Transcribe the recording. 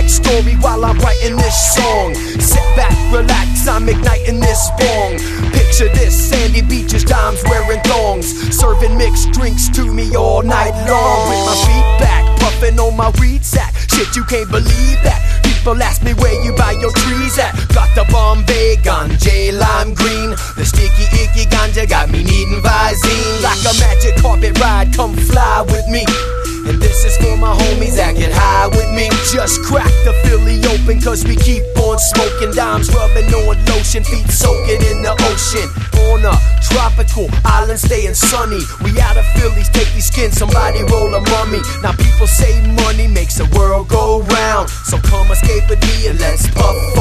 backstory while I'm writing this song. Sit back, relax, I'm igniting this bong. Picture this, sandy beaches, dimes wearing thongs, serving mixed drinks to me all night long. With my feet back, puffing on my weed sack. Shit, you can't believe that. People ask me where you buy your trees at. Got the Bombay ganja, lime green. The sticky icky ganja got me needing Visine. Like a magic carpet ride, come fly with me. And this is for my homies that get high with me. Just crack the Philly open, cause we keep on smoking. Dimes rubbing on lotion, feet soaking in the ocean. On a tropical island staying sunny. We out of Phillies, take these skins, somebody roll a mummy. Now people say money makes the world go round, so come escape with me and let's puff